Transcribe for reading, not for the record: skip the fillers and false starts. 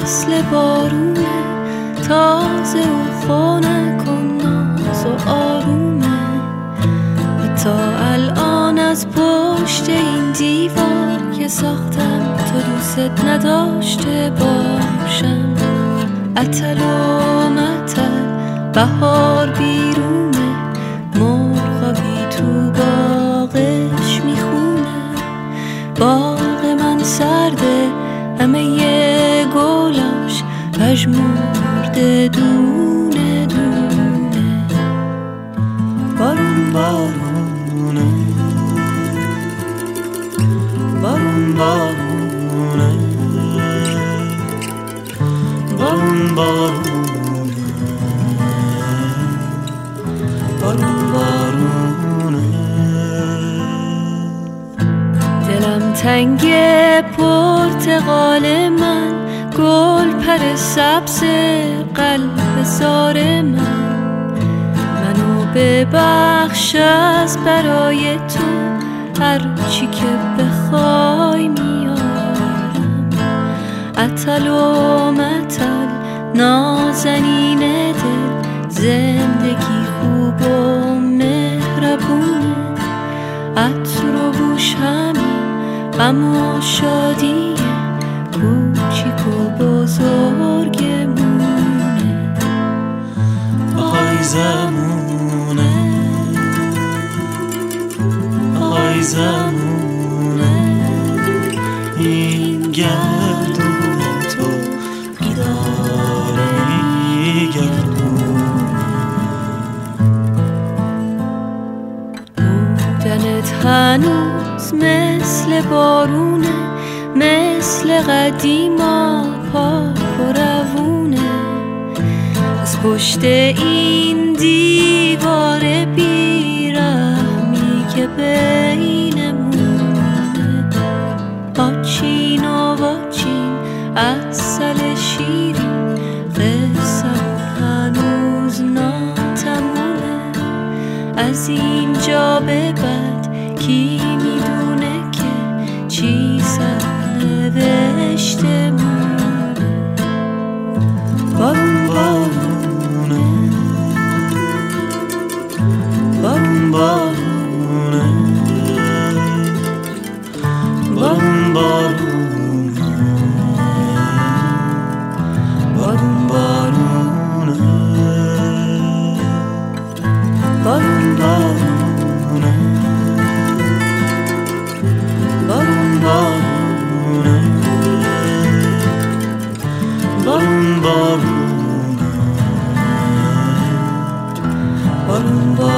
مثل بارونه، تازه و خنک و ناز و آرومه. حتی الان از پشت این دیوار که ساختم تو دوست نداشته باشم. عطل و مطل بهار بیرونه، مرغابی تو باغش میخونه. باغ من سرده، همه یه گلاش پژمرده دونه دونه. بارون بارونه، بارون بارونه، بارون بارونه، بارون بارونه. دلم تنگ پرتقال من، گل پر سبز قلب زار من. منو ببخش از برای تو، هر چی که بخوای میارم. عطل و مطل نازنین دل، زندگی خوب و مهربونه. عطر و بوش همین غم و شادیه، کوچیک و بزرگمونه. آی زمونه، آی زمونه، این گردون تو بیداره ای گردون. بودنت هنوز مثل بارونه، مثل قدیما پاک و روونه. از پشت این دیوار بیرحمی که بینمونه، آچین و واچین عسل شیرین، قصه‌مون هنوز ناتمومه. از اینجا به بعد کی میدونه که چی سرنوشته مونه. بارون بارونه، بارون بارونه، بارون بارونه، بارون بارونه، بارون بارونه، بارون بارونه، بارون بارونه، بارون بارونه.